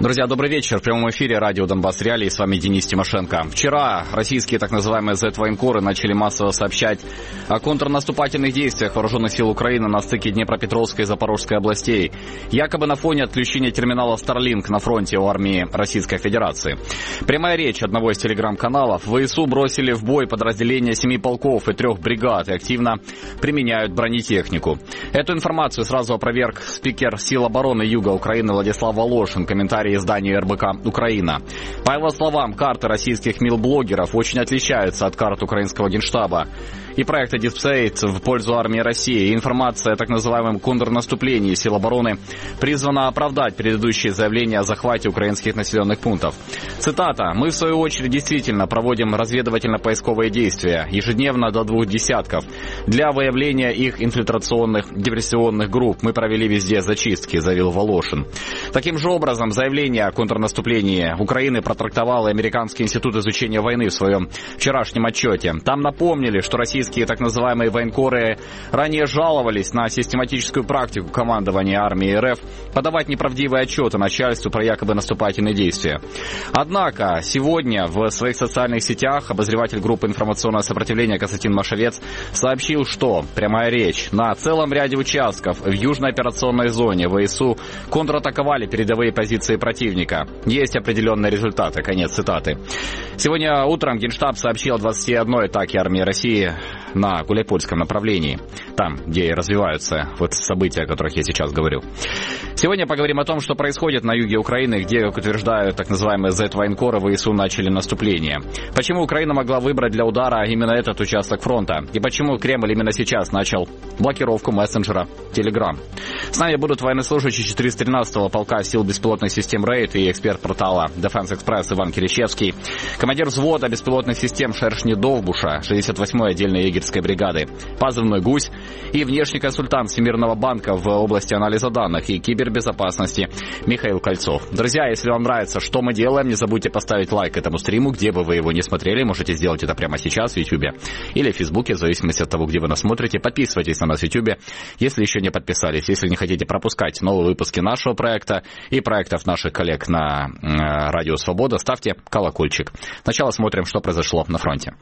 Друзья, добрый вечер. В прямом эфире радио «Донбасс Реалии». С вами Денис Тимошенко. Вчера российские так называемые Z-военкоры начали массово сообщать о контрнаступательных действиях вооруженных сил Украины на стыке Днепропетровской и Запорожской областей. Якобы на фоне отключения терминала Starlink на фронте у армии Российской Федерации. Прямая речь одного из телеграм-каналов. ВСУ бросили в бой подразделения 7 полков и 3 бригад и активно применяют бронетехнику. Эту информацию сразу опроверг спикер сил обороны Юга Украины Владислав Волошин. Комментарий изданию РБК «Украина». По его словам, карты российских милблогеров очень отличаются от карт украинского генштаба и проекта Deep State в пользу армии России. Информация о так называемом контрнаступлении сил обороны призвана оправдать предыдущие заявления о захвате украинских населенных пунктов. Цитата. «Мы, в свою очередь, действительно проводим разведывательно-поисковые действия ежедневно до 2 десятков. Для выявления их инфильтрационных диверсионных групп мы провели везде зачистки», заявил Волошин. Таким же образом, заявление о контрнаступлении Украины протрактовал и Американский институт изучения войны в своем вчерашнем отчете. Там напомнили, что российские так называемые военкоры ранее жаловались на систематическую практику командования армии РФ подавать неправдивые отчеты начальству про якобы наступательные действия. Однако сегодня в своих социальных сетях обозреватель группы информационного сопротивления Константин Машевец сообщил, что, прямая речь, на целом ряде участков в южной операционной зоне ВСУ контратаковали передовые позиции противника. Есть определенные результаты. Конец цитаты. Сегодня утром Генштаб сообщил о 21 атаке армии России на Гуляйпольском направлении. Там, где и развиваются вот события, о которых я сейчас говорю. Сегодня поговорим о том, что происходит на юге Украины, где, как утверждают так называемые Z-военкоры, ВСУ начали наступление. Почему Украина могла выбрать для удара именно этот участок фронта? И почему Кремль именно сейчас начал блокировку мессенджера Telegram? С нами будут военнослужащий 413-го полка сил беспилотных систем «Рейд» и эксперт портала Defense Express Иван Киричевский, командир взвода беспилотных систем «Шершни Довбуша» 68-й отдельной егерской бригады, позывной «Гусь», и внешний консультант Всемирного банка в области анализа данных и кибербезопасности Михаил Кольцов. Друзья, если вам нравится, что мы делаем, не забудьте поставить лайк этому стриму, где бы вы его не смотрели. Можете сделать это прямо сейчас в YouTube или в Фейсбуке, в зависимости от того, где вы нас смотрите. Подписывайтесь на нас в YouTube, если еще не подписались. Если не хотите пропускать новые выпуски нашего проекта и проектов наших коллег на Радио Свобода, ставьте колокольчик. Сначала смотрим, что произошло на фронте.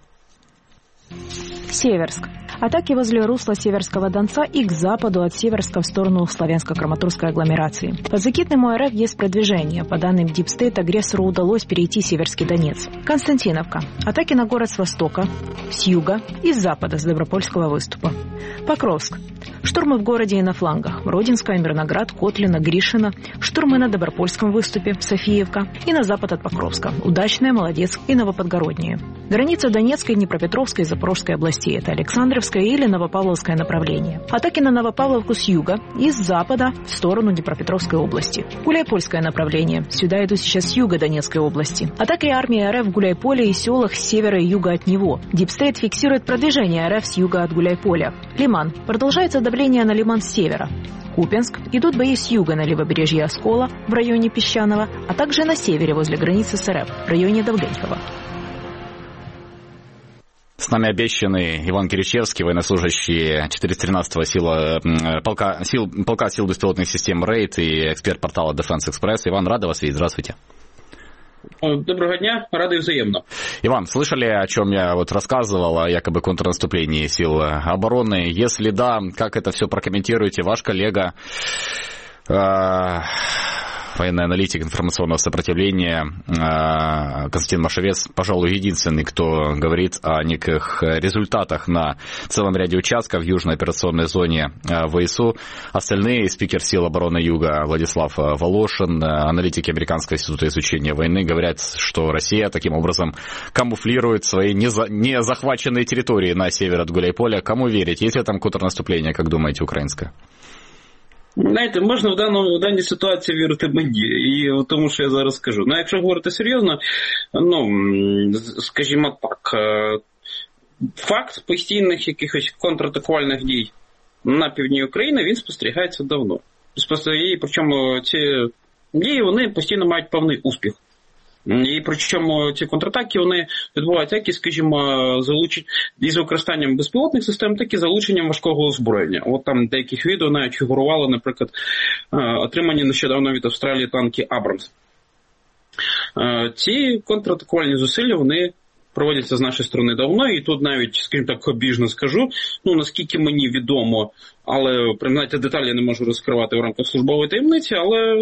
Северск. Атаки возле русла Северского Донца и к западу от Северска в сторону Славянско-Краматорской агломерации. По Закитному РФ есть продвижение. По данным Deep State, агрессору удалось перейти Северский Донец. Константиновка. Атаки на город с востока, с юга и с запада, с Добропольского выступа. Покровск. Штурмы в городе и на флангах. Родинская, Мирноград, Котлина, Гришина. Штурмы на Добропольском выступе, Софиевка и на запад от Покровска. Удачная, Молодецк и Новоподгороднее. Граница Донецкой, Днепропетровской и Запорожской областей. Это Александровское или Новопавловское направление. Атаки на Новопавловку с юга и с запада в сторону Днепропетровской области. Гуляйпольское направление. Сюда идут сейчас с юга Донецкой области. Атаки армии РФ в Гуляйполе и селах с севера и юга от него. Deep State фиксирует продвижение РФ с юга от Гуляйполя. Лиман. Продолжается давление на Лиман с севера. Купянск. Идут бои с юга на левобережье Оскола в районе Песчаного, а также на севере возле границы с РФ в районе Довгенькова. С нами обещанный Иван Киричевский, военнослужащий 413-го полка сил беспилотных систем «Рейд» и эксперт портала Defense Express. Иван, рада вас видеть. Здравствуйте. Доброго дня, рады взаимно. Иван, слышали, о чем я рассказывал, о якобы контрнаступлении сил обороны? Если да, как это все прокомментируете? Ваш коллега, военный аналитик информационного сопротивления Константин Машевец, пожалуй, единственный, кто говорит о неких результатах на целом ряде участков в южной операционной зоне ВСУ. Остальные, спикер сил обороны Юга Владислав Волошин, аналитики Американского института изучения войны, говорят, что Россия таким образом камуфлирует свои незахваченные территории на север от Гуляйполя. Кому верить? Есть ли там контрнаступление, как думаете, украинское? Знаєте, можна в даній ситуації вірити мені, і тому, що я зараз скажу. Ну, якщо говорити серйозно, скажімо так, факт постійних якихось контратакувальних дій на півдні України, він спостерігається давно. Причому ці дії, вони постійно мають певний успіх. І причому ці контратаки, вони відбуваються як і, скажімо, із використанням безпілотних систем, так і залученням важкого озброєння. От там деяких відео навіть фігурувало, наприклад, отримані нещодавно від Австралії танки «Абрамс». Ці контратакувальні зусилля, вони проводяться з нашої сторони давно, і тут навіть, скажімо так, обіжно скажу, наскільки мені відомо, але, знаєте, деталі я не можу розкривати в рамках службової таємниці, але,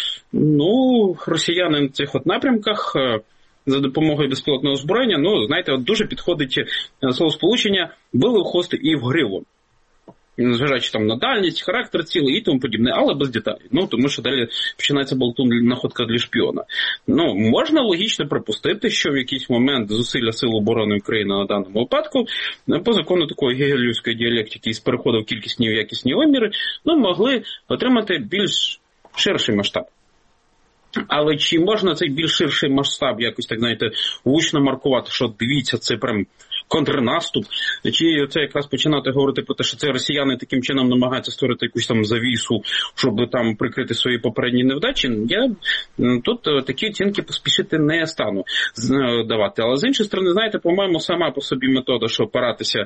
росіяни на цих напрямках за допомогою безпілотного озброєння, знаєте, дуже підходить словосполучення «били в хвост і в гриву». Незважаючи на дальність, характер цілий і тому подібне, але без деталей. Тому що далі починається находка для шпіона. Можна логічно припустити, що в якийсь момент зусилля Сил оборони України на даному випадку, по закону такої гегелівської діалектики із переходу в кількісні і в якісні виміри, могли отримати більш ширший масштаб. Але чи можна цей більш ширший масштаб якось, так знаєте, гучно маркувати, що дивіться, це прям контрнаступ, чи це якраз починати говорити про те, що це росіяни таким чином намагаються створити якусь там завісу, щоб там прикрити свої попередні невдачі, я тут такі оцінки поспішити не стану давати. Але з іншої сторони, знаєте, по-моєму, сама по собі метода, що опиратися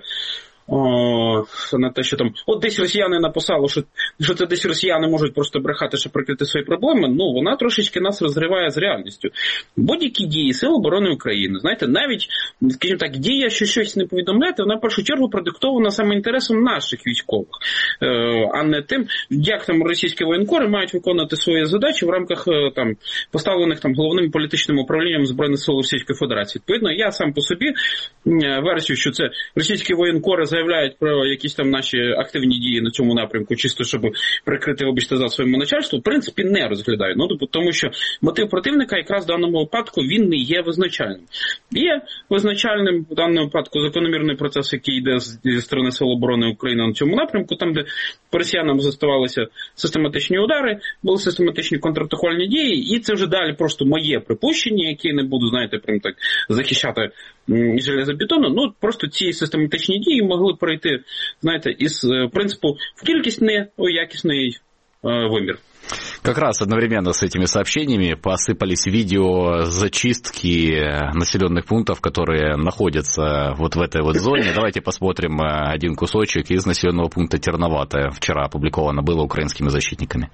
на те, що там десь росіяни написали, що це десь росіяни можуть просто брехати, щоб прикрити свої проблеми, вона трошечки нас розриває з реальністю. Будь-які дії Сил оборони України, знаєте, навіть, скажімо так, дія, що щось не повідомляти, вона в першу чергу продиктована саме інтересом наших військових, а не тим, як там російські воєнкори мають виконувати свої задачі в рамках поставлених головним політичним управлінням Збройних сил Російської Федерації. Відповідно, я сам по собі версію, що це російські воєнкори заявляють про якісь там наші активні дії на цьому напрямку, чисто щоб прикрити, вибачте, за своєму начальству, в принципі, не розглядаю. Тому що мотив противника якраз в даному випадку він не є визначальним. Є визначальним в даному випадку закономірний процес, який йде зі сторони Сил оборони України на цьому напрямку, там, де по росіянам заставалися систематичні удари, були систематичні контратакувальні дії, і це вже далі просто моє припущення, яке не буду, знаєте, прям так захищати железобетону. Просто ці систематичні дії могли пройти, знаєте, із принципу в кількісний, у якісний вимір. Как раз одновременно с этими сообщениями посыпались видео зачистки населенных пунктов, которые находятся вот в этой вот зоне. Давайте посмотрим один кусочек из населенного пункта Терноватое. Вчера опубликовано было украинскими защитниками.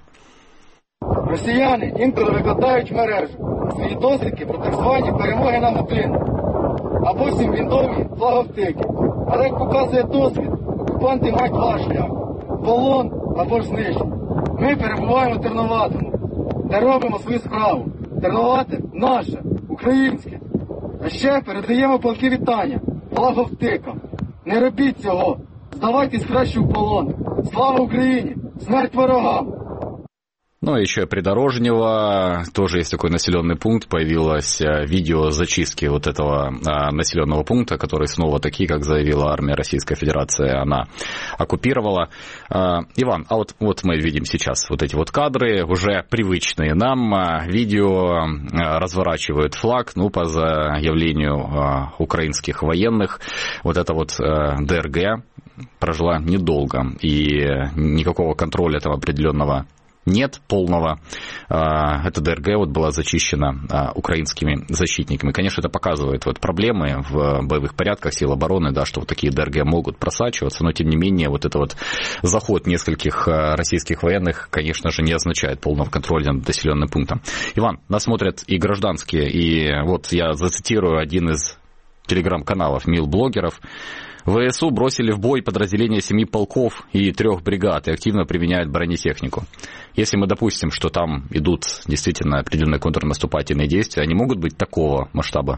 Росіяни інколи викладають в мережу свої дослідки про так звані перемоги на годину або сімвіндові флаговтики. Але, як показує досвід, окупанти мають два шляхи – полон або ж знищення. Ми перебуваємо в Терноватому, де робимо свою справу. Терновате наше, українське. А ще передаємо палки вітання флаговтикам. Не робіть цього. Здавайтесь краще в полон. Слава Україні! Смерть ворогам! Еще Придорожнего, тоже есть такой населенный пункт, появилось видео зачистки вот этого населенного пункта, который снова таки, как заявила армия Российской Федерации, она оккупировала. Иван, а вот мы видим сейчас вот эти вот кадры, уже привычные нам, видео разворачивают флаг, по заявлению украинских военных, вот эта вот ДРГ прожила недолго, и никакого контроля там определенного нет полного. Эта ДРГ была зачищена украинскими защитниками. Конечно, это показывает проблемы в боевых порядках сил обороны, да, что вот такие ДРГ могут просачиваться, но тем не менее этот заход нескольких российских военных, конечно же, не означает полного контроля над населенным пунктом. Иван, нас смотрят и гражданские, и я зацитирую один из телеграм-каналов МИЛ-блогеров. ВСУ бросили в бой подразделения 7 полков и 3 бригад и активно применяют бронетехнику. Если мы допустим, что там идут действительно определенные контрнаступательные действия, они могут быть такого масштаба?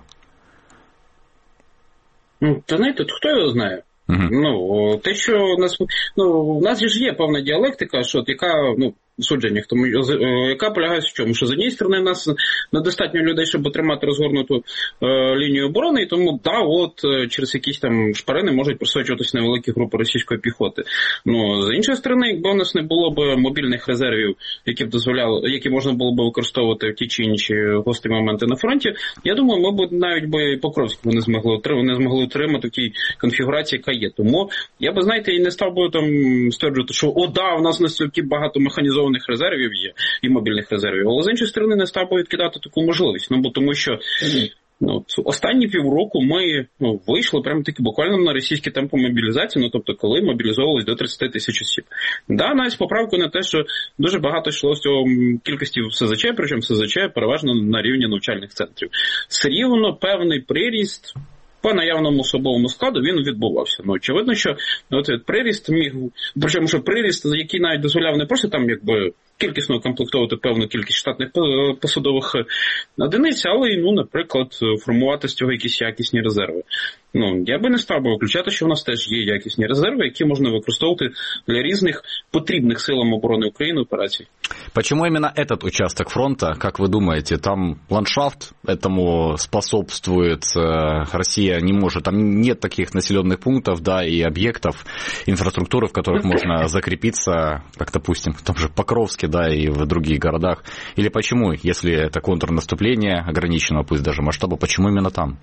Та знаєте, хто його знає? Те, що у нас ж є певна діалектика, яка, судження, яка полягає в чому? Що з однієї сторони в нас недостатньо людей, щоб отримати розгорнуту лінію оборони, і тому, через якісь там шпарини можуть просочуватися невеликі групи російської піхоти. З іншої сторони, якби у нас не було б мобільних резервів, які можна було б використовувати в ті чи інші гострі моменти на фронті, я думаю, ми б навіть Покровську не змогли утримати в тій конфігурації, яка є. Тому я би, знаєте, і не став би там стверджувати, що у нас настільки багато механізованих резервів є і мобільних резервів, але з іншої сторони не став би відкидати таку можливість, тому що Останні півроку ми вийшли прямо таки буквально на російські темпи мобілізації, тобто коли мобілізовувалися до 30 тисяч осіб. Да, навіть поправку на те, що дуже багато йшло з цього кількості в СЗЧ, причому СЗЧ переважно на рівні навчальних центрів. Все рівно певний приріст по наявному особовому складу він відбувався. Очевидно, що приріст міг, причому що приріст, який навіть дозволяв не просто там кількісно комплектувати певну кількість штатних посадових одиниць, але й, наприклад, формувати з цього якісь якісні резерви. Я би не став виключати, що в нас теж є якісні резерви, які можна використовувати для різних потрібних силам оборони України операцій. Почему именно этот участок фронта, как вы думаете, там ландшафт этому способствует, Россия не может, там нет таких населенных пунктов, да, и объектов, инфраструктуры, в которых можно закрепиться, как, допустим, в том же Покровске, да, и в других городах, или почему, если это контрнаступление ограниченного, пусть даже масштаба, почему именно там?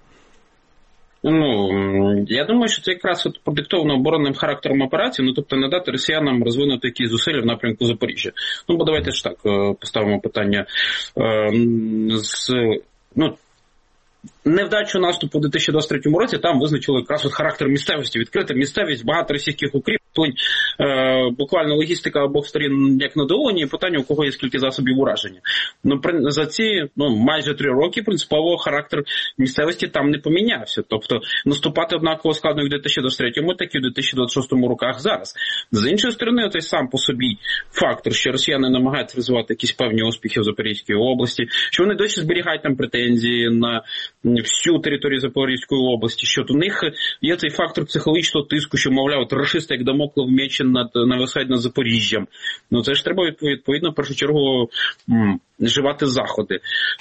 Я думаю, що це якраз продиктовано оборонним характером операції, тобто не дати росіянам розвинути якісь зусилля в напрямку Запоріжжя. Бо давайте ж так поставимо питання невдачу наступу у 2023 році там визначили якраз характер місцевості, відкрита місцевість, багато російських укріплень, буквально логістика обох сторін як на долоні, і питання, у кого є скільки засобів ураження. За ці майже 3 роки принципово характер місцевості там не помінявся. Тобто наступати однаково складно в 2023, так і в 2026 роках зараз. З іншої сторони, той сам по собі фактор, що росіяни намагаються розвивати якісь певні успіхи в Запорізькій області, що вони досі зберігають там претензії на всю територію Запорізької області, що у них є цей фактор психологічного тиску, що, мовляв, рашисти як дамоклев меч нависають над Запоріжжям. Це ж треба відповідно в першу чергу вживати заходи.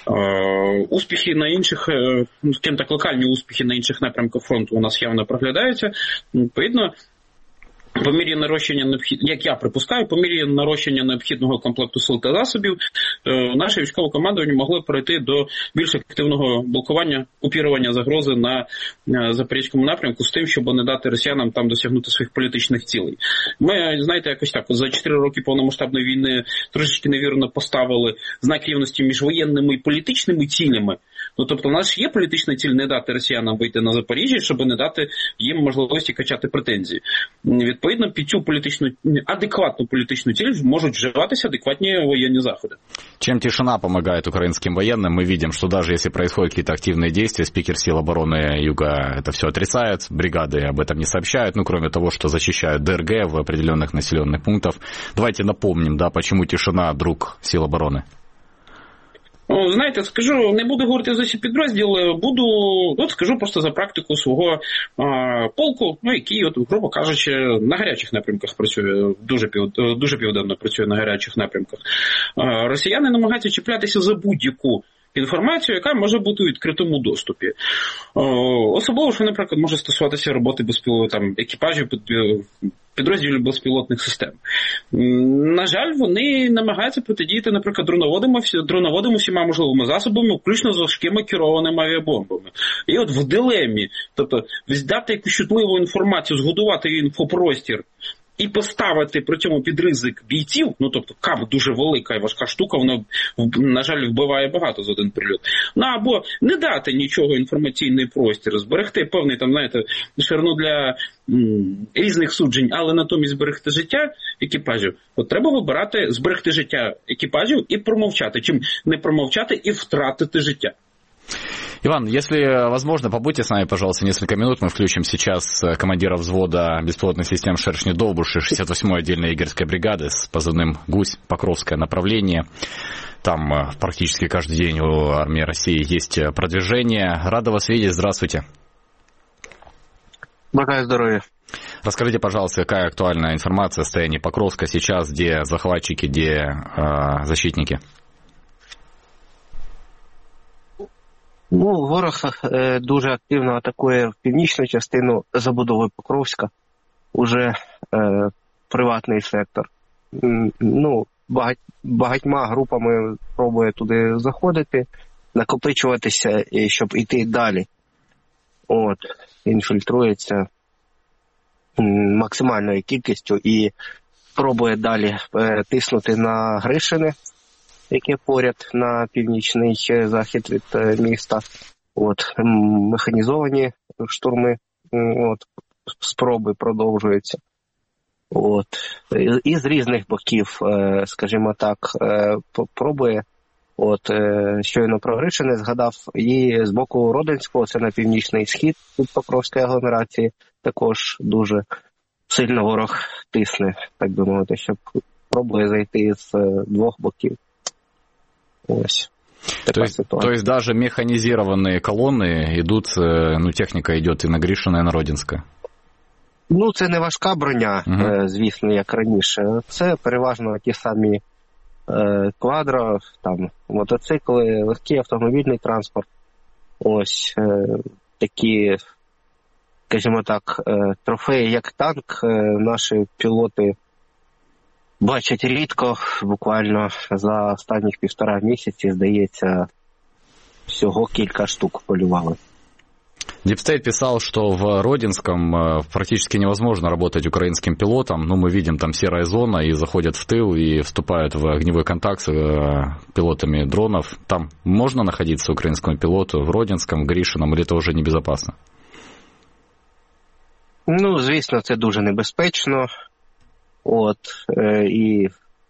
Успіхи на інших, скажімо так, локальні успіхи на інших напрямках фронту у нас явно проглядаються. Відповідно, по мірі нарощення, як я припускаю, по мірі нарощення необхідного комплекту сил та засобів, наше військове командування могло перейти до більш активного блокування, купірування загрози на Запорізькому напрямку з тим, щоб не дати росіянам там досягнути своїх політичних цілей. Ми, знаєте, якось так, за 4 роки повномасштабної війни трошечки невірно поставили знак рівності між воєнними і політичними цілями. Тобто у нас є політична ціль не дати росіянам вийти на Запоріжжя, щоб не дати їм можливості качати претензії. Відповідно, під цю адекватну політичну ціль можуть вживатися адекватні воєнні заходи. Чем тишина помогает украинским военным, мы видим, что даже если происходят какие-то активные действия, спикер сил обороны Юга это все отрицает, бригады об этом не сообщают, кроме того, что защищают ДРГ в определенных населенных пунктах. Давайте напомним, почему тишина, друг сил обороны. Знаєте, скажу, не буду говорити за всі підрозділи, скажу просто за практику свого полку, який, грубо кажучи, на гарячих напрямках працює, дуже південно працює на гарячих напрямках. Росіяни намагаються чіплятися за будь-яку інформацію, яка може бути у відкритому доступі. Особливо, що, наприклад, може стосуватися роботи екіпажів підрозділів безпілотних систем. На жаль, вони намагаються протидіяти, наприклад, дроноводам усіма можливими засобами, включно з важкими керованими авіабомбами. І в дилемі, тобто, дати якусь чутливу інформацію, згодувати інфопростір і поставити при цьому під ризик бійців, тобто КАП дуже велика і важка штука, вона, на жаль, вбиває багато за один прильот. Або не дати нічого інформаційний простір, зберегти певний, ширину для різних суджень, але натомість зберегти життя екіпажів. Треба вибирати зберегти життя екіпажів і промовчати. Чим не промовчати і втратити життя. Иван, если возможно, побудьте с нами, пожалуйста, несколько минут. Мы включим сейчас командира взвода беспилотных систем «Шершни-Довбуши» 68-й отдельной егерской бригады с позывным «Гусь», Покровское направление. Там практически каждый день у армии России есть продвижение. Рада вас видеть. Здравствуйте. Бажаю здоровья. Расскажите, пожалуйста, какая актуальная информация о состоянии Покровска сейчас, где захватчики, где защитники? Ворог дуже активно атакує в північну частину забудови Покровська, уже приватний сектор. Багатьма групами пробує туди заходити, накопичуватися, щоб йти далі. Інфільтрується максимальною кількістю і пробує далі тиснути на Гришине, яке поряд на північний захід від міста. Механізовані штурми, спроби продовжуються. І з різних боків, скажімо так, пробує. Щойно про Гришине згадав, і з боку Родинського, це на північний схід від Покровської агломерації, також дуже сильно ворог тисне, так би мовити, щоб пробує зайти з двох боків. То есть даже механизированные колонны идут, техника идет и на Гришине, и на Родинское? Це не важка броня, звісно, як раніше. Це переважно ті самі квадро, мотоцикли, легкий автомобільний транспорт. Такі, скажімо так, трофеї, як танк, наші пілоти бачать рідко, буквально за останніх 1,5 місяці, здається, всього кілька штук полювали. Дипстейт писал, что в Родинском практически невозможно работать украинским пилотам. Мы видим там серая зона, и заходят в тыл, и вступают в огневой контакт с пилотами дронов. Там можно находиться украинскому пилоту в Родинском, в Гришином, или это уже небезопасно? Звісно, це дуже небезпечно. І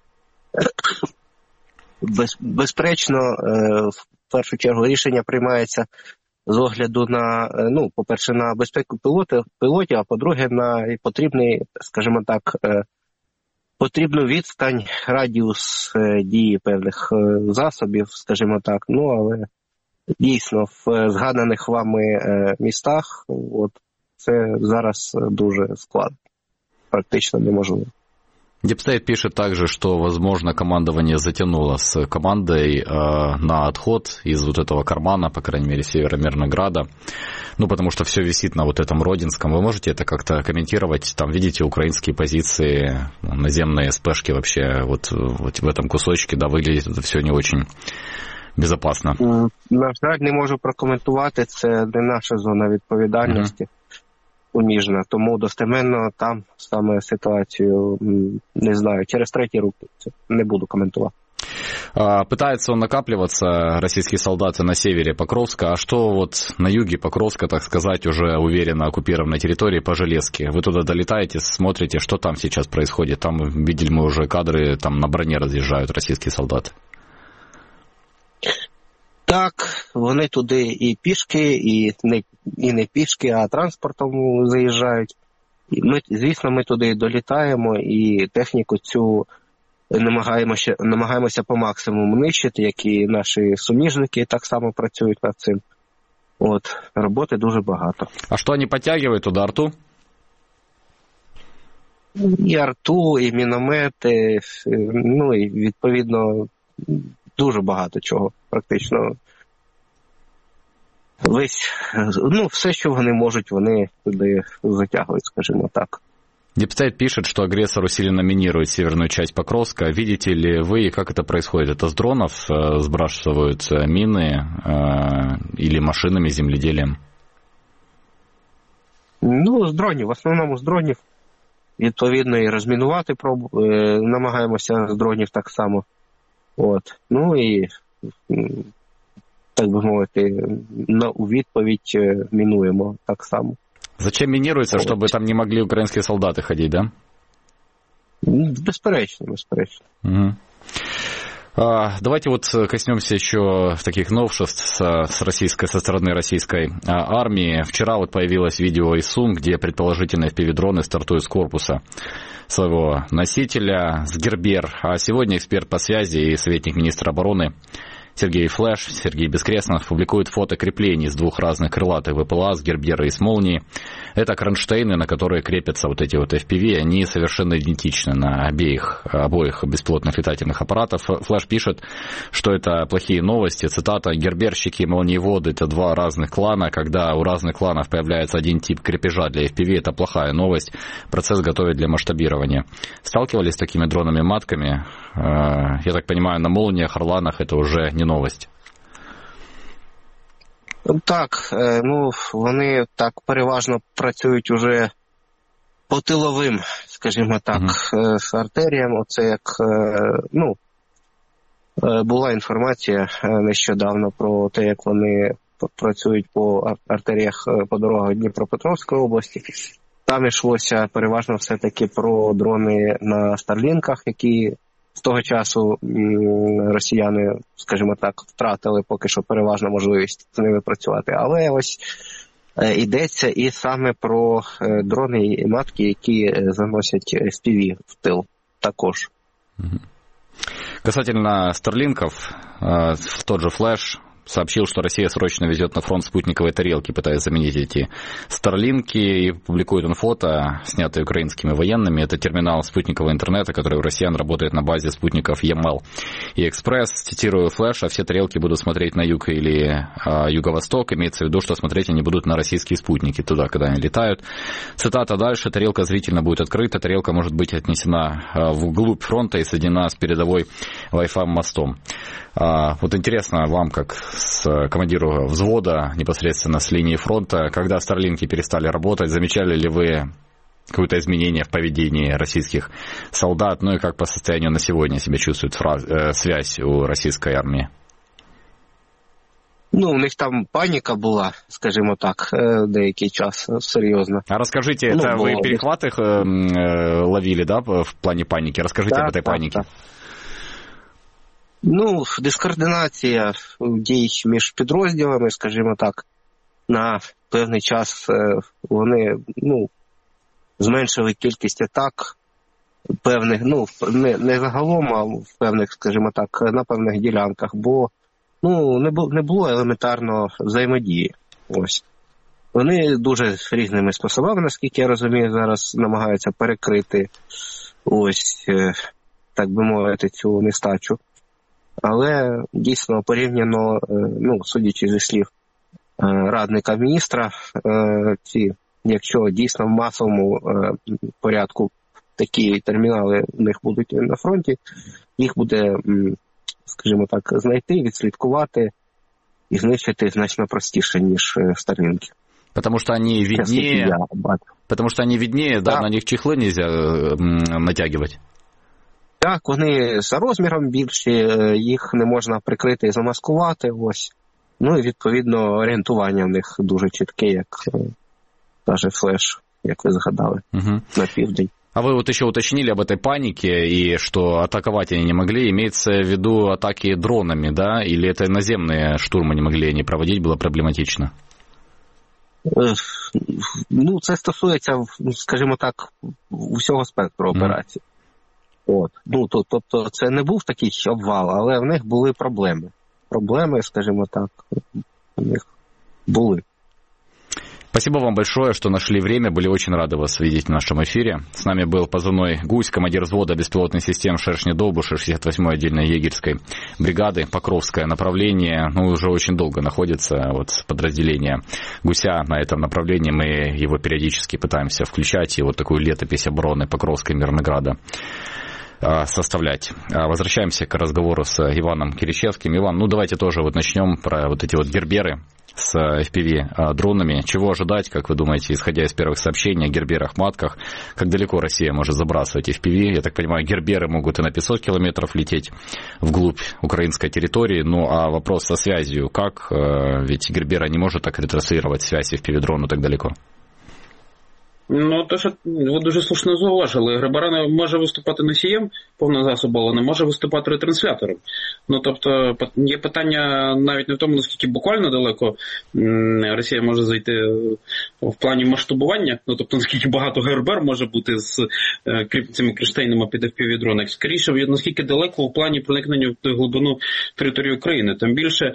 безперечно, в першу чергу рішення приймається з огляду на, по-перше, на безпеку пілотів, а по-друге, на потрібний, скажімо так, потрібну відстань, радіус дії певних засобів, скажімо так. Але дійсно в згаданих вами містах це зараз дуже складно, практично неможливо. Дипстейт пишет также, что, возможно, командование затянуло с командой на отход из этого кармана, по крайней мере, севера Мирнограда, потому что все висит на этом Родинском. Вы можете это как-то комментировать? Там, видите, украинские позиции, наземные СПшки вообще в этом кусочке, выглядит это все не очень безопасно. На жаль, не можу прокоментувати, це не наша зона відповідальності. Уміжна, тому достеменно там саме ситуацію не знаю. Через треті руки це не буду коментувати. Пытается он накапливаться, российские солдаты, на севере Покровска. А что на юге Покровска, так сказать, уже уверенно оккупированной территории по Железке? Вы туда долетаете, смотрите, что там сейчас происходит? Там видели мы уже кадры, там на броне разъезжают российские солдаты. Так, вони туди і пішки, і не пішки, а транспортом заїжджають. Звісно, ми туди долітаємо і техніку цю намагаємося по максимуму нищити, як і наші суміжники так само працюють над цим. Роботи дуже багато. А що вони підтягують туди, арту? І арту, і міномети, і відповідно дуже багато чого практично. Все, що вони можуть, вони туди затягують, скажімо так. Дипстейт пишет, что агрессор усиленно минирует северную часть Покровска. Видите ли вы, как это происходит? Это с дронов сбрасывают мины или машинами, земледелием? З дронів, в основному з дронів. Відповідно, і розмінувати намагаємося з дронів так само. І, так би мовити, у відповідь мінуємо так само. Зачем минируется, чтобы там не могли украинские солдаты ходить, да? Безперечно. Угу. Давайте коснемся еще таких новшеств со стороны российской армии. Вчера появилось видео из Сум, где предположительно FPV-дроны стартуют с корпуса своего носителя с Гербер. А сегодня эксперт по связи и советник министра обороны Сергей Бескрестнов публикует фото креплений с двух разных крылатых ВПЛА, с Гербера и с Молнии. Это кронштейны, на которые крепятся эти FPV, они совершенно идентичны на обоих беспилотных летательных аппаратов. Флэш пишет, что это плохие новости. Цитата: «Герберщики и молниеводы — это два разных клана. Когда у разных кланов появляется один тип крепежа для FPV, это плохая новость. Процесс готовят для масштабирования». Сталкивались с такими дронами-матками? Я так понимаю, на Молниях, Орланах это уже не новость. Так, вони так переважно працюють уже по тиловим, скажімо так, артеріям. Оце як, була інформація нещодавно про те, як вони працюють по артеріях, по дорогах Дніпропетровської області. Там йшлося переважно все-таки про дрони на Старлінках, які з того часу росіяни, скажімо так, втратили поки що переважно можливість з ними працювати. Але ось йдеться і саме про дрони і матки, які заносять FPV в тил також. Касательно Старлинков, тот же Флэш сообщил, что Россия срочно везет на фронт спутниковые тарелки, пытаясь заменить эти Старлинки, и публикует он фото, снятые украинскими военными. Это терминал спутникового интернета, который у россиян работает на базе спутников EML и Экспресс. Цитирую Флэша: все тарелки будут смотреть на юг или юго-восток. Имеется в виду, что смотреть они будут на российские спутники, туда, когда они летают. Цитата дальше: тарелка зрительно будет открыта, тарелка может быть отнесена вглубь фронта и соединена с передовой Wi-Fi мостом. Вот интересно вам, как с командиру взвода непосредственно с линии фронта, когда Старлинки перестали работать, замечали ли вы какое-то изменение в поведении российских солдат, ну и как по состоянию на сегодня себя чувствует связь у российской армии? Ну, у них там паніка була, скажімо так, деякий час, серйозно. А расскажите, это вы перехват их ловили, да, в плане паники? Расскажите об этой панике. Так. Ну, дискоординація дій між підрозділами, скажімо так, на певний час вони, зменшили кількість атак певних, не загалом, а в певних, скажімо так, на певних ділянках, бо, не було елементарно взаємодії. Ось. Вони дуже різними способами, наскільки я розумію, зараз намагаються перекрити ось, так би мовити, цю нестачу. Але дійсно порівняно, судячи зі слів радника міністра, якщо дійсно в масовому порядку такі термінали у них будуть на фронті, їх буде, скажімо так, знайти, відслідкувати і знищити значно простіше, ніж Старлінки. Потому что они виднее, да, на них чехлы нельзя натягивать. Так, вони за розміром більші, їх не можна прикрити і замаскувати, ось. Ну і відповідно орієнтування в них дуже чітке, як каже Флеш, як ви згадали, на південь. А вы вот еще уточнили об этой панике, и что атаковать они не могли, имеется в виду атаки дронами, да, или это наземные штурмы не могли они проводить, было проблематично? Це стосується, скажімо так, усього спектру операцій. Тобто це не був такий обвал, але в них були проблеми. Проблеми, скажімо так, у них були. Спасибо вам большое, что нашли время. Были очень рады вас видеть в нашем эфире. С нами был позывной «Гусь», командир взвода беспилотных систем «Шершни-Довбуша» 68-й отдельной егерской бригады, Покровское направление. Уже очень долго находится подразделение «Гуся» на этом направлении. Мы его периодически пытаемся включать, и такую летопись обороны Покровской Мирнограда составлять. Возвращаемся к разговору с Иваном Киричевским. Иван, давайте тоже начнем про эти герберы с FPV-дронами. Чего ожидать, как вы думаете, исходя из первых сообщений о герберах-матках? Как далеко Россия может забрасывать FPV? Я так понимаю, герберы могут и на 500 километров лететь вглубь украинской территории. А вопрос со связью, как? Ведь гербера не может так ретранслировать связь FPV-дрону так далеко. То, що ви дуже слушно зауважили, гербера не може виступати носієм повного засобу, але не може виступати ретранслятором. Тобто є питання навіть не в тому, наскільки буквально далеко Росія може зайти в плані масштабування, тобто наскільки багато гербер може бути з цими криштейнами під FPV-дронами, скоріше, наскільки далеко в плані проникнення в глибину території України. Тим більше,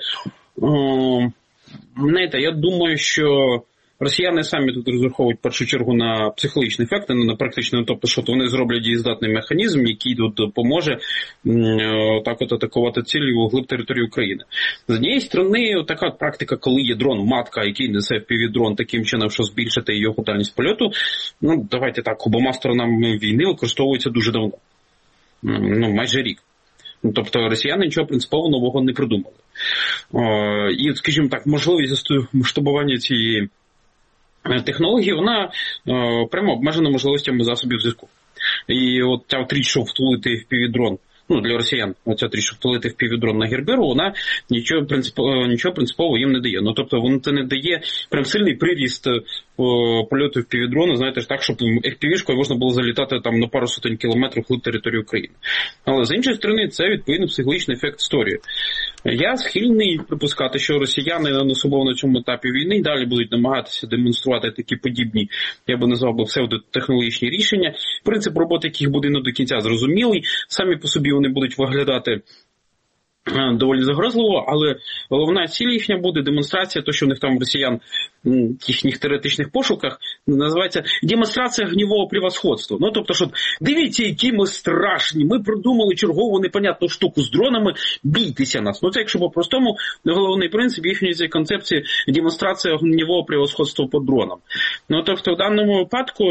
я думаю, що росіяни самі тут розраховують в першу чергу на психологічний ефект, а не на практичний, тобто, що вони зроблять дієздатний механізм, який тут допоможе так атакувати цілі у глиб території України. З однієї сторони, така практика, коли є дрон-матка, який несе FPV-дрон таким чином, що збільшити його дальність польоту, давайте так, обома сторонами війни використовується дуже давно. Майже рік. Тобто росіяни нічого принципово нового не придумали. І, скажімо так, можливість масштабування цієї технології, вона прямо обмежена можливостями засобів зв'язку. І ця річ, що втулити FPV-дрон для росіян, оця трішки втулити впівдрон на Герберу, вона нічого принципово їм не дає. Тобто, це не дає прям сильний приріст польоту впівдрона, знаєте ж так, щоб FPV-шкою можна було залітати там на пару сотень кілометрів вглиб території України. Але з іншої сторони, це відповідно психологічний ефект створює. Я схильний припускати, що росіяни особливо на цьому етапі війни далі будуть намагатися демонструвати такі подібні, я би назвав псевдотехнологічні рішення. Принцип роботи яких буде не до кінця зрозумілий. Самі по собі вони будуть виглядати доволі загрозливо, але головна ціль їхня буде демонстрація, то, що в них там росіян в їхніх теоретичних пошуках називається демонстрація гнівого превосходства. Тобто, що дивіться, які ми страшні, ми придумали чергову непонятну штуку з дронами, бійтеся нас. Це, якщо по-простому, головний принцип їхньої цієї концепції демонстрація гнівого превосходства по дронам. Тобто, в даному випадку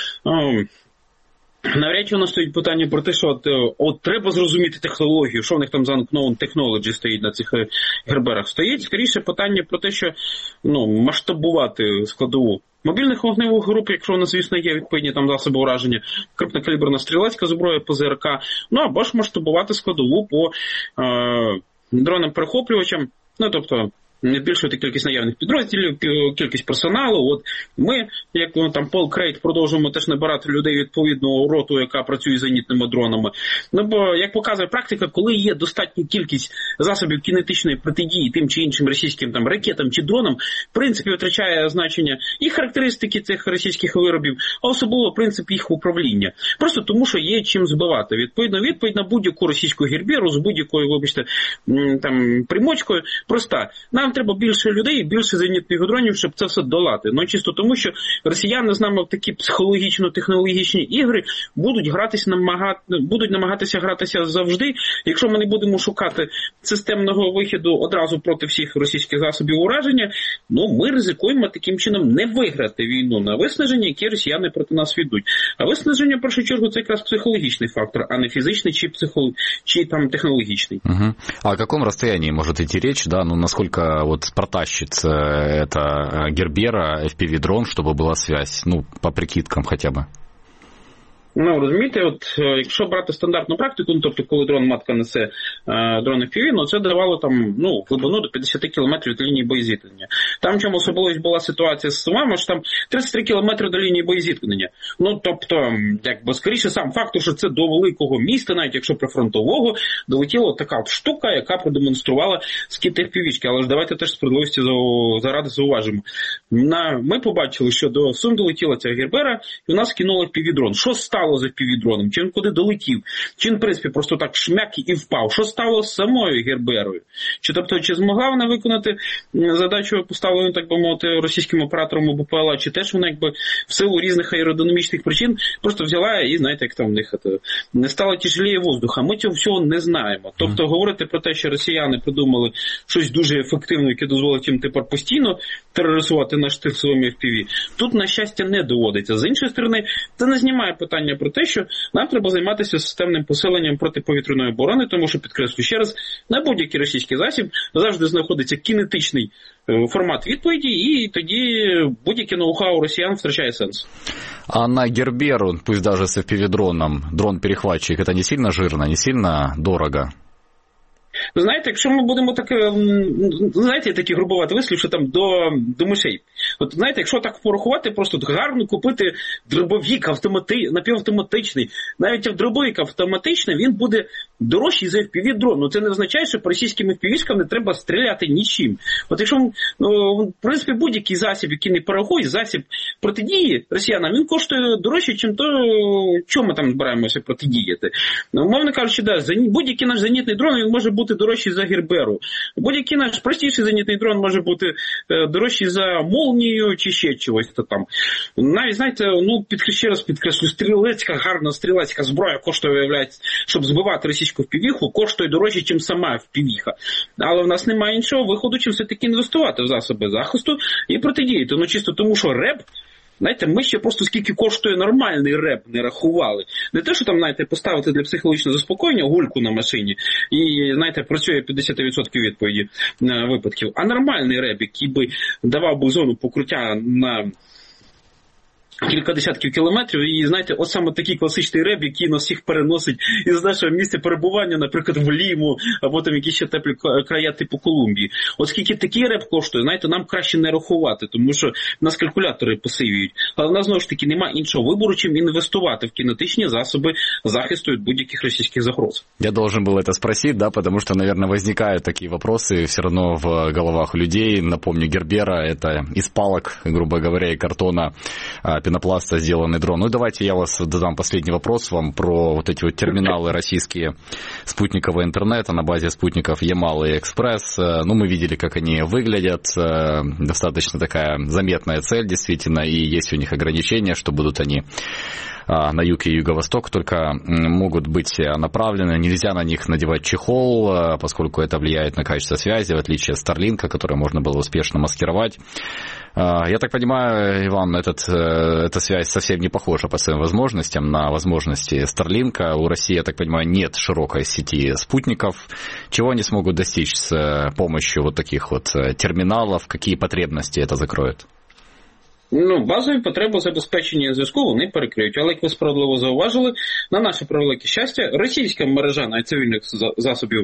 навряд чи воно стоїть питання про те, що от треба зрозуміти технологію, що в них там за known technology стоїть на цих Герберах. Стоїть скоріше питання про те, що масштабувати складову мобільних вогневих груп, якщо у нас, звісно, є відповідні там засоби ураження, крупнокаліберна стрілецька зброя, ПЗРК, або ж масштабувати складову по дронам-перехоплювачам, тобто збільшувати кількість наявних підрозділів, кількість персоналу. Ми, як там Пол Крейт, продовжуємо теж набирати людей відповідного роту, яка працює з зенітними дронами. Бо, як показує практика, коли є достатня кількість засобів кінетичної протидії тим чи іншим російським там ракетам чи дронам, в принципі, втрачає значення і характеристики цих російських виробів, а особливо принцип їх управління. Просто тому, що є чим збивати. Відповідь на будь-яку російську Герберу з будь-якою, вибачте, там примочкою проста. Нам треба більше людей і більше зенітних дронів, щоб це все долати. Чисто тому, що росіяни з нами в такі психологічно-технологічні ігри будуть намагатися гратися завжди. Якщо ми не будемо шукати системного виходу одразу проти всіх російських засобів ураження, ми ризикуємо таким чином не виграти війну на виснаження, які росіяни проти нас ведуть. А виснаження, в першу чергу, це якраз психологічний фактор, а не фізичний чи там технологічний. Угу. А о каком расстоянии может идти речь, насколько протащится эта Гербера, FPV-дрон, чтобы была связь, по прикидкам хотя бы? Розумієте, якщо брати стандартну практику, тобто коли дрон-матка несе дрон FPV, це давало там, глибину до 50 кілометрів від лінії боєзіткнення. Там, чому особливість була ситуація з Сумами, що там 33 кілометри до лінії боєзіткнення. Тобто, скоріше сам факт, що це до великого міста, навіть якщо прифронтового, долетіла така штука, яка продемонструвала скид FPV-шки. Але ж давайте теж справедливості заради зауважимо. Ми побачили, що до Сум долетіла ця Гербера, і у нас кинули FPV-дрон. Що стало з FPV-дроном? Чи він куди долетів? Чи він, в принципі, просто так шмяк і впав? Що стало з самою Герберою? Чи змогла вона виконати задачу, поставлену, так би мовити, російським оператором БПЛА, чи теж вона, в силу різних аеродинамічних причин просто взяла і, знаєте, як там в них не стало тяжеліє воздуха. Ми цього всього не знаємо. Тобто говорити про те, що росіяни придумали щось дуже ефективне, яке дозволить їм тепер постійно тероризувати наш тил своїми FPV, тут, на щастя, не доводиться. З іншої сторони, це не знімає питання про те, що нам треба займатися системним посиленням протиповітряної оборони, тому що, підкреслю ще раз, на будь-який російський засіб завжди знаходиться кінетичний формат відповіді, і тоді будь-яке ноу-хау росіян втрачає сенс. А на Герберу, пусть даже с FPV-дроном, дрон-перехватчик, это не сильно жирно, не сильно дорого? Ви знаєте, якщо ми будемо такі грубувати вислів, що там до мишей. Знаєте, якщо так порахувати, просто гарно купити дробовик напівавтоматичний. Навіть дробовик автоматичний, він буде дорожчий за FPV-дрон. Це не означає, що по російським FPV-шкам не треба стріляти нічим. Якщо, в принципі, будь-який засіб, який не порахує, засіб протидії росіянам, він коштує дорожче, ніж то, чому ми там збираємося протидіяти. Умовно кажучи, будь-який наш зенітний дрон, він може бути дорожчий за Герберу. Будь-який наш простіший зенітний дрон може бути дорожчий за Молнію чи ще чогось там. Навіть, знаєте, ще раз підкреслю, гарна стрілецька зброя коштує, виявляється, щоб збивати російську FPV-ху, коштує дорожче, ніж сама FPV-ха. Але в нас немає іншого виходу, чим все-таки інвестувати в засоби захисту і протидіяти. Чисто тому, що РЕБ, знаєте, ми ще просто скільки коштує нормальний РЕБ не рахували. Не те, що там, знаєте, поставити для психологічного заспокоєння гульку на машині і, знаєте, працює 50% відповіді випадків. А нормальний РЕБ, який би давав би зону покриття на кілька десятків кілометрів, і, знаєте, от саме такий класичний реп, який нас всіх переносить із нашого місця перебування, наприклад, в Ліму, або там якісь ще теплі края типу Колумбії. Оскільки такий реп коштує, знаєте, нам краще не рахувати, тому що нас калькулятори посивіють. Але в нас, знову ж таки, немає іншого вибору, чим інвестувати в кінетичні засоби захисту від будь-яких російських загроз. Я должен был это спросить, да, потому что, наверное, возникают такие вопросы все равно в головах у людей. Напомню, Гербера — это из палок, грубо говоря, и картона, пенопласта сделанный дрон. Ну, давайте я вас задам последний вопрос вам про вот эти вот терминалы российские спутникового интернета на базе спутников Ямал и Экспресс. Ну, мы видели, как они выглядят. Достаточно такая заметная цель, действительно, и есть у них ограничения, что будут они на юг и юго-восток только могут быть направлены. Нельзя на них надевать чехол, поскольку это влияет на качество связи, в отличие от Старлинка, который можно было успешно маскировать. Я так понимаю, Иван, эта связь совсем не похожа по своим возможностям на возможности Старлинка. У России, я так понимаю, нет широкой сети спутников. Чего они смогут достичь с помощью вот таких вот терминалов? Какие потребности это закроет? Ну, базові потреби забезпечення зв'язку вони перекриють. Але, як ви справедливо зауважили, на наше превелике щастя, російська мережа на цивільних засобів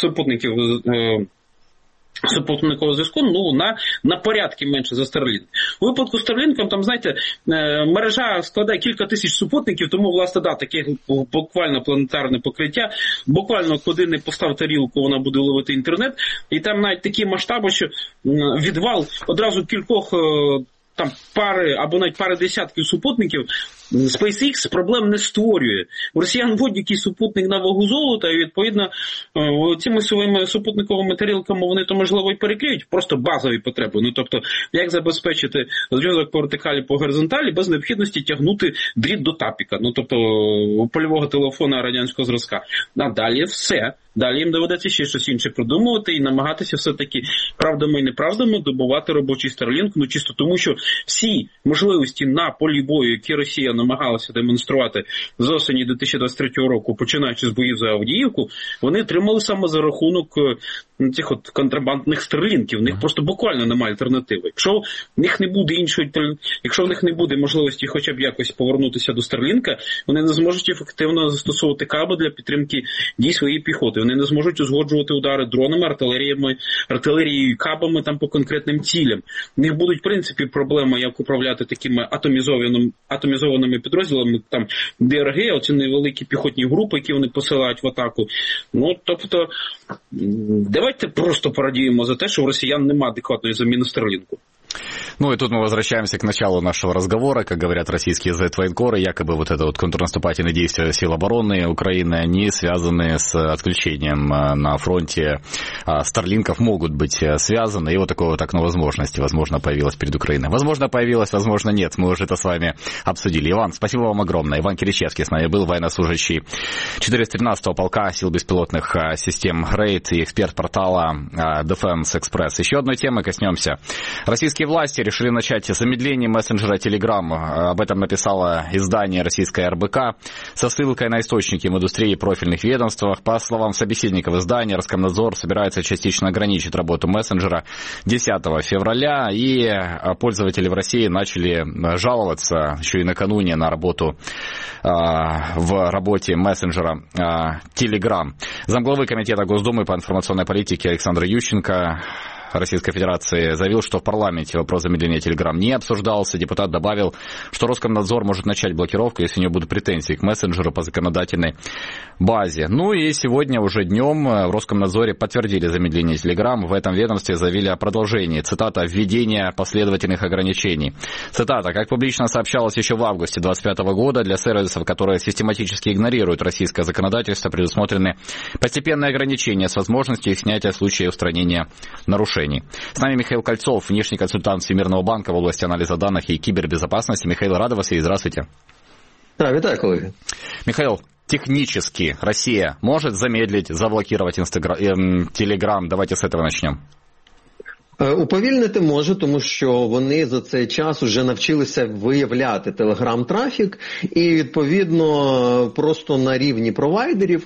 супутникового зв'язку, ну, вона на порядки менше за Starlink. У випадку з Starlink, там, знаєте, мережа складає кілька тисяч супутників, тому, власне, да, таке буквально планетарне покриття, буквально куди не постав тарілку, вона буде ловити інтернет, і там навіть такі масштаби, що відвал одразу кількох там пари або навіть пари десятків супутників SpaceX проблем не створює. У росіян будь-який супутник на вагу золота, і, відповідно, цими своїми супутниковими тарілками вони то, можливо, і перекриють просто базові потреби. Ну, тобто, як забезпечити зв'язок по вертикалі, по горизонталі, без необхідності тягнути дріт до тапіка, ну, тобто, польового телефона радянського зразка. А далі все. Далі їм доведеться ще щось інше придумувати і намагатися все-таки правдами і неправдами добувати робочий Starlink, ну, чисто тому, що всі можливості на полі бою, які Росія намагалася демонструвати з осені 2023 року, починаючи з боїв за Авдіївку, вони отримали саме за рахунок цих от контрабандних Старлінків. В них просто буквально немає альтернативи. Якщо в них не буде іншої, якщо в них не буде можливості хоча б якось повернутися до Старлінка, вони не зможуть ефективно застосовувати каби для підтримки дій своєї піхоти. Вони не зможуть узгоджувати удари дронами, артилерією і кабами там по конкретним цілям. В них будуть, в принципі, проблеми, як управляти такими атомізованими підрозділами, там ДРГ, оці невеликі піхотні групи, які вони посилають в атаку. Ну, тобто, давайте просто порадіємо за те, що у росіян немає адекватної заміни Старлінку. Ну и тут мы возвращаемся к началу нашего разговора. Как говорят российские Z-военкоры, якобы вот это вот контрнаступательные действия сил обороны Украины, они связаны с отключением на фронте Старлинков, могут быть связаны. И вот такое вот окно возможности, возможно, появилось перед Украиной. Возможно, появилось, возможно, нет. Мы уже это с вами обсудили. Иван, спасибо вам огромное. Иван Киричевский с нами был, военнослужащий 413-го полка сил беспилотных систем «Рейд» и эксперт портала Defense Express. Еще одной темы коснемся. Российские власти решили начать замедление мессенджера Telegram. Об этом написало издание российское РБК со ссылкой на источники в индустрии и профильных ведомствах. По словам собеседников издания, Роскомнадзор собирается частично ограничить работу мессенджера 10 февраля, и пользователи в России начали жаловаться еще и накануне на работу в работе мессенджера Telegram. Замглавы Комитета Госдумы по информационной политике Александр Ющенко Российской Федерации заявил, что в парламенте вопрос замедления Telegram не обсуждался. Депутат добавил, что Роскомнадзор может начать блокировку, если у него будут претензии к мессенджеру по законодательной базе. Ну и сегодня уже днем в Роскомнадзоре подтвердили замедление Telegram. В этом ведомстве заявили о продолжении, цитата, введения последовательных ограничений. Цитата, как публично сообщалось еще в августе 2025 года, для сервисов, которые систематически игнорируют российское законодательство, предусмотрены постепенные ограничения с возможностью их снятия в случае устранения нарушений. С нами Михаил Кольцов, внешний консультант Всемирного банка в области анализа данных и кибербезопасности. Михаил, рада вас и здравствуйте. Да, витаю, коллеги. Михаил, технически Россия может замедлить, заблокировать Telegram? Давайте с этого начнем. Уповільнити може, тому що вони за цей час вже навчилися виявляти телеграм-трафік і, відповідно, просто на рівні провайдерів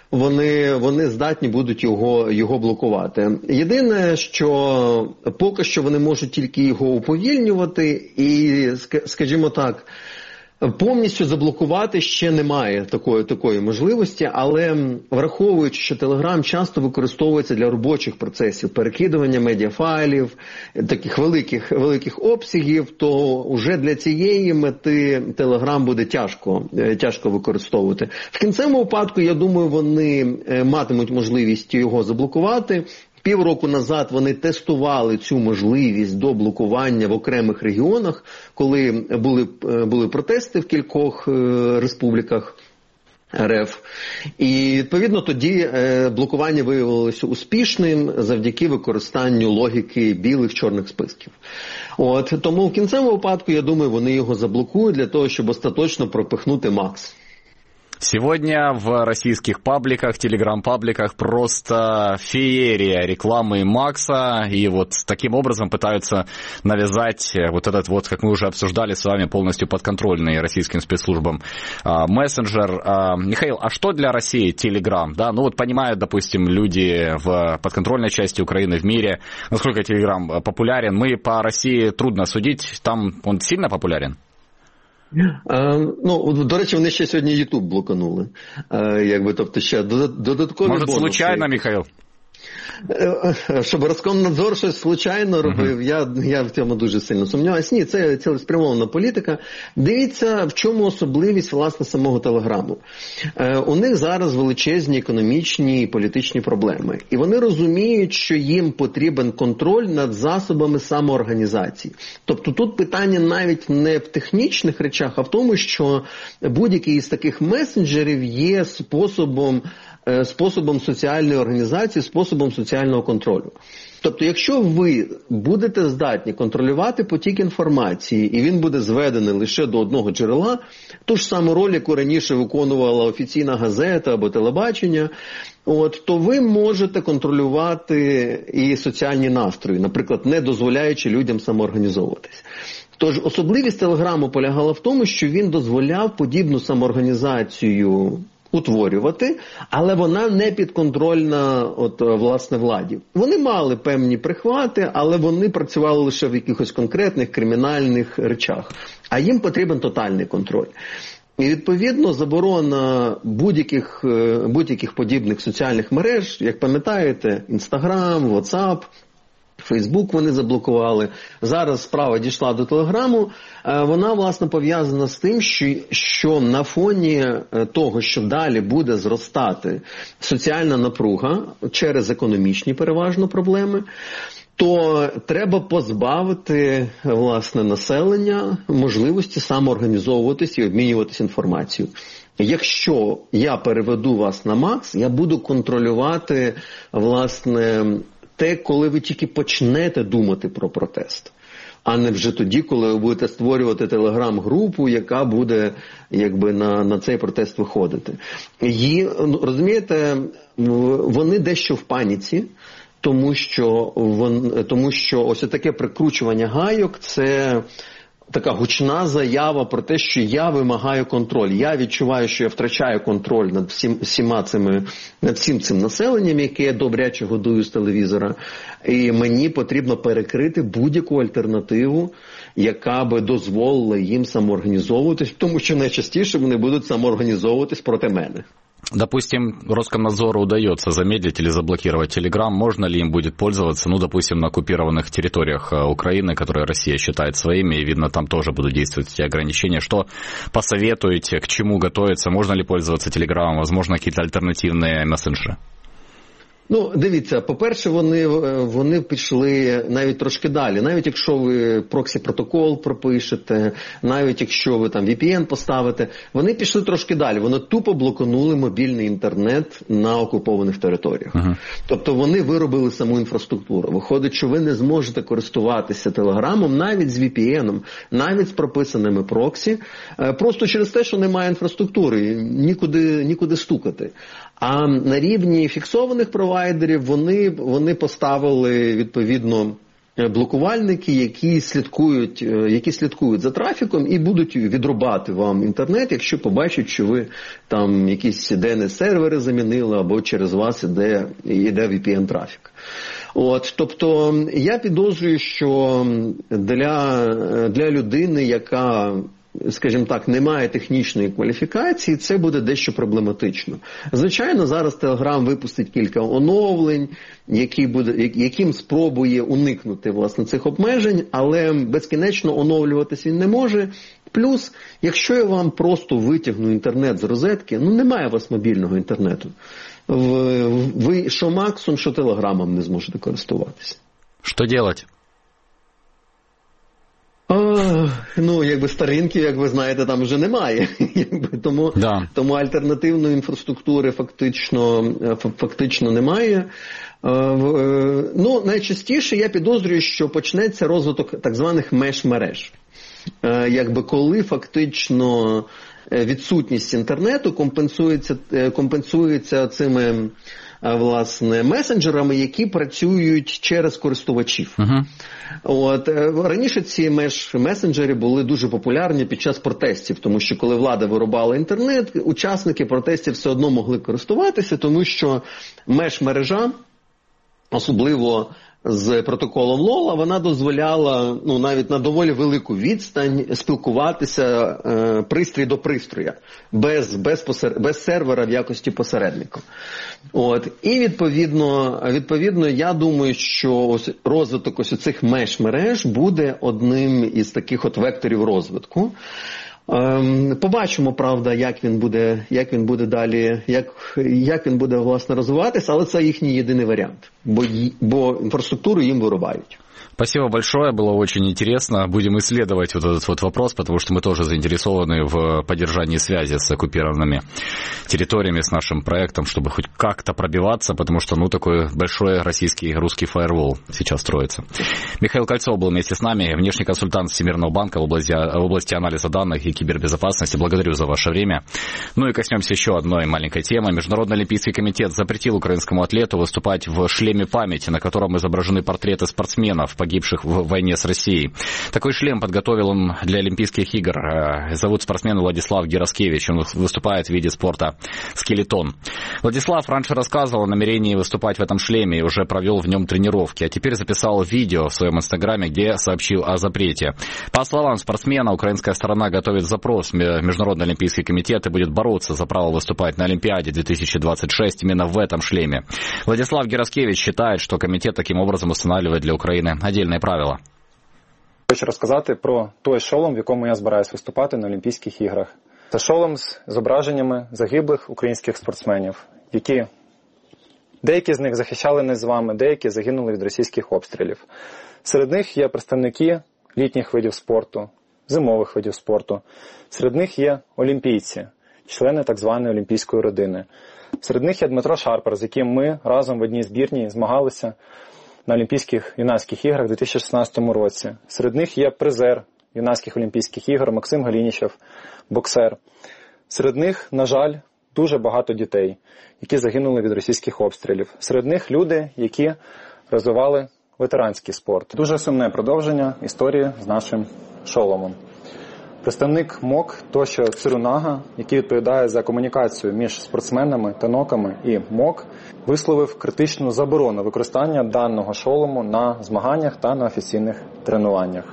вони здатні будуть його блокувати. Єдине, що поки що вони можуть тільки його уповільнювати і, скажімо так, повністю заблокувати ще немає такої можливості, але враховуючи, що Telegram часто використовується для робочих процесів, перекидування медіафайлів, таких великих обсягів, то вже для цієї мети Telegram буде тяжко використовувати. В кінцевому випадку, я думаю, вони матимуть можливість його заблокувати. Півроку назад вони тестували цю можливість до блокування в окремих регіонах, коли були протести в кількох республіках РФ. І, відповідно, тоді блокування виявилося успішним завдяки використанню логіки білих-чорних списків. Тому в кінцевому випадку, я думаю, вони його заблокують для того, щоб остаточно пропихнути Макс. Сегодня в российских пабликах, телеграм-пабликах просто феерия рекламы Макса, и вот таким образом пытаются навязать вот этот вот, как мы уже обсуждали с вами, полностью подконтрольный российским спецслужбам мессенджер. Михаил, а что для России Телеграм? Да, ну вот понимают, допустим, люди в подконтрольной части Украины, в мире, насколько Телеграм популярен. Мы по России трудно судить, там он сильно популярен? До речі, вони ще сьогодні YouTube блоканули. Тобто ще додаткові бонуси. Може, случайно, Михаил? Щоб Роскомнадзор щось случайно робив, я в цьому дуже сильно сумніваюся. Ні, це цілеспрямована політика. Дивіться, в чому особливість, власне, самого Телеграму. У них зараз величезні економічні і політичні проблеми. І вони розуміють, що їм потрібен контроль над засобами самоорганізації. Тобто тут питання навіть не в технічних речах, а в тому, що будь-який із таких месенджерів є способом соціальної організації, способом соціального контролю. Тобто, якщо ви будете здатні контролювати потік інформації, і він буде зведений лише до одного джерела, ту ж саму роль, яку раніше виконувала офіційна газета або телебачення, то ви можете контролювати і соціальні настрої, наприклад, не дозволяючи людям самоорганізовуватись. Тож особливість Телеграму полягала в тому, що він дозволяв подібну самоорганізацію утворювати, але вона не підконтрольна власне владі. Вони мали певні прихвати, але вони працювали лише в якихось конкретних кримінальних речах. А їм потрібен тотальний контроль. І, відповідно, заборона будь-яких подібних соціальних мереж, як пам'ятаєте, Instagram, WhatsApp, Фейсбук вони заблокували. Зараз справа дійшла до Телеграму. Вона, власне, пов'язана з тим, що на фоні того, що далі буде зростати соціальна напруга через економічні переважно проблеми, то треба позбавити, власне, населення можливості самоорганізовуватись і обмінюватись інформацією. Якщо я переведу вас на Макс, я буду контролювати, власне, те, коли ви тільки почнете думати про протест, а не вже тоді, коли ви будете створювати телеграм-групу, яка буде на цей протест виходити. Розумієте, вони дещо в паніці, тому що ось таке прикручування гайок – це така гучна заява про те, що я вимагаю контроль. Я відчуваю, що я втрачаю контроль над всім цим населенням, яке я добряче годую з телевізора. І мені потрібно перекрити будь-яку альтернативу, яка би дозволила їм самоорганізовуватись, тому що найчастіше вони будуть самоорганізовуватись проти мене. Допустим, Роскомнадзору удается замедлить или заблокировать Telegram, можно ли им будет пользоваться, допустим, на оккупированных территориях Украины, которые Россия считает своими, и, видно, там тоже будут действовать эти ограничения. Что посоветуете, к чему готовиться, можно ли пользоваться Telegram, возможно, какие-то альтернативные мессенджеры? Дивіться, по-перше, вони пішли навіть трошки далі. Навіть якщо ви проксі-протокол пропишете, навіть якщо ви там VPN поставите, вони пішли трошки далі. Вони тупо блоканули мобільний інтернет на окупованих територіях. Тобто вони виробили саму інфраструктуру. Виходить, що ви не зможете користуватися Телеграмом навіть з VPN, навіть з прописаними проксі, просто через те, що немає інфраструктури, нікуди стукати. А на рівні фіксованих провайдерів вони поставили, відповідно, блокувальники, які слідкують за трафіком і будуть відрубати вам інтернет, якщо побачать, що ви там якісь DNS-сервери замінили або через вас іде VPN-трафік. Тобто я підозрюю, що для людини, яка, скажімо так, не має технічної кваліфікації, це буде дещо проблематично. Звичайно, зараз Telegram випустить кілька оновлень, яким спробує уникнути, власне, цих обмежень, але безкінечно оновлюватись він не може. Плюс, якщо я вам просто витягну інтернет з розетки, немає у вас мобільного інтернету. Ви що Максом, що Телеграмом не зможете користуватися. Що робити? Старинків, як ви знаєте, там вже немає. Тому альтернативної інфраструктури фактично немає. Найчастіше я підозрюю, що почнеться розвиток так званих меш-мереж. Коли фактично відсутність інтернету компенсується цими, власне, месенджерами, які працюють через користувачів. Раніше ці месенджери були дуже популярні під час протестів, тому що коли влада вирубала інтернет, учасники протестів все одно могли користуватися, тому що меш-мережа, особливо з протоколом Лола, вона дозволяла навіть на доволі велику відстань спілкуватися пристрій до пристрою, без сервера в якості посередника. І відповідно, я думаю, що розвиток цих меш-мереж буде одним із таких векторів розвитку. Побачимо, правда, як він буде далі, як він буде, власне, розвиватися, але це їхній єдиний варіант, бо інфраструктуру їм вирубають. Спасибо большое, было очень интересно. Будем исследовать этот вопрос, потому что мы тоже заинтересованы в поддержании связи с оккупированными территориями, с нашим проектом, чтобы хоть как-то пробиваться, потому что, такой большой русский фаервол сейчас строится. Михаил Кольцов был вместе с нами, внешний консультант Всемирного банка в области анализа данных и кибербезопасности. Благодарю за ваше время. И коснемся еще одной маленькой темы. Международный олимпийский комитет запретил украинскому атлету выступать в шлеме памяти, на котором изображены портреты спортсменов, погибших в войне с Россией. Такой шлем подготовил он для Олимпийских игр. Зовут спортсмена Владислав Гераскевич. Он выступает в виде спорта скелетон. Владислав раньше рассказывал о намерении выступать в этом шлеме и уже провел в нем тренировки. А теперь записал видео в своем инстаграме, где сообщил о запрете. По словам спортсмена, украинская сторона готовит запрос в Международный олимпийский комитет и будет бороться за право выступать на Олимпиаде 2026 именно в этом шлеме. Владислав Гераскевич считает, что комитет таким образом устанавливает для Украины отдельные правила. Хочу розказати про той шолом, в якому я збираюсь виступати на Олімпійських іграх. Це шолом з зображеннями загиблих українських спортсменів, які деякі з них захищали нас з вами, деякі загинули від російських обстрілів. Серед них є представники літніх видів спорту, зимових видів спорту. Серед них є олімпійці, члени так званої олімпійської родини. Серед них є Дмитро Шарпар, з яким ми разом в одній збірній змагалися на Олімпійських юнацьких іграх у 2016 році. Серед них є призер юнацьких Олімпійських ігор Максим Галінічев, боксер. Серед них, на жаль, дуже багато дітей, які загинули від російських обстрілів. Серед них люди, які розвивали ветеранський спорт. Дуже сумне продовження історії з нашим шоломом. Представник МОК Тошіо Цурунага, який відповідає за комунікацію між спортсменами, таноками і МОК, висловив критичну заборону використання даного шолому на змаганнях та на офіційних тренуваннях.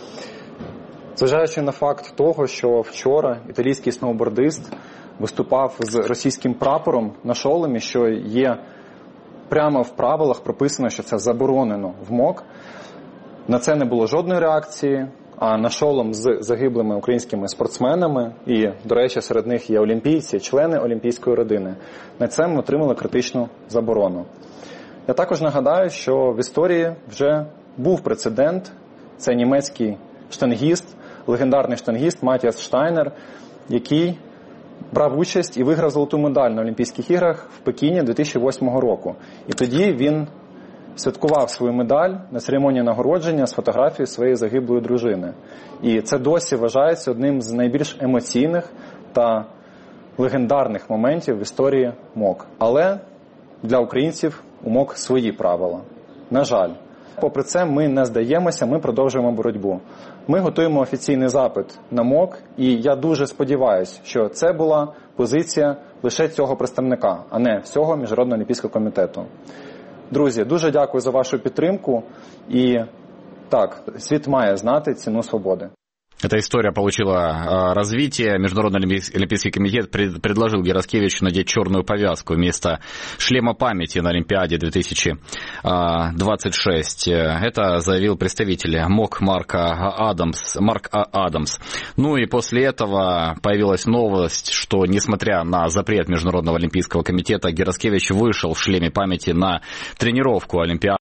Зважаючи на факт того, що вчора італійський сноубордист виступав з російським прапором на шоломі, що є прямо в правилах прописано, що це заборонено в МОК, на це не було жодної реакції. А на шолом з загиблими українськими спортсменами, і, до речі, серед них є олімпійці, члени олімпійської родини, на це ми отримали критичну заборону. Я також нагадаю, що в історії вже був прецедент, це німецький штангіст, легендарний штангіст Матіас Штайнер, який брав участь і виграв золоту медаль на Олімпійських іграх в Пекіні 2008 року. І тоді він святкував свою медаль на церемонії нагородження з фотографією своєї загиблої дружини. І це досі вважається одним з найбільш емоційних та легендарних моментів в історії МОК. Але для українців у МОК свої правила. На жаль. Попри це, ми не здаємося, ми продовжуємо боротьбу. Ми готуємо офіційний запит на МОК, і я дуже сподіваюся, що це була позиція лише цього представника, а не всього Міжнародного олімпійського комітету. Друзі, дуже дякую за вашу підтримку. І так, світ має знати ціну свободи. Эта история получила развитие. Международный олимпийский комитет предложил Гераскевичу надеть черную повязку вместо шлема памяти на Олимпиаде 2026. Это заявил представитель МОК Марк Адамс. Ну и после этого появилась новость, что несмотря на запрет Международного олимпийского комитета, Гераскевич вышел в шлеме памяти на тренировку Олимпиады.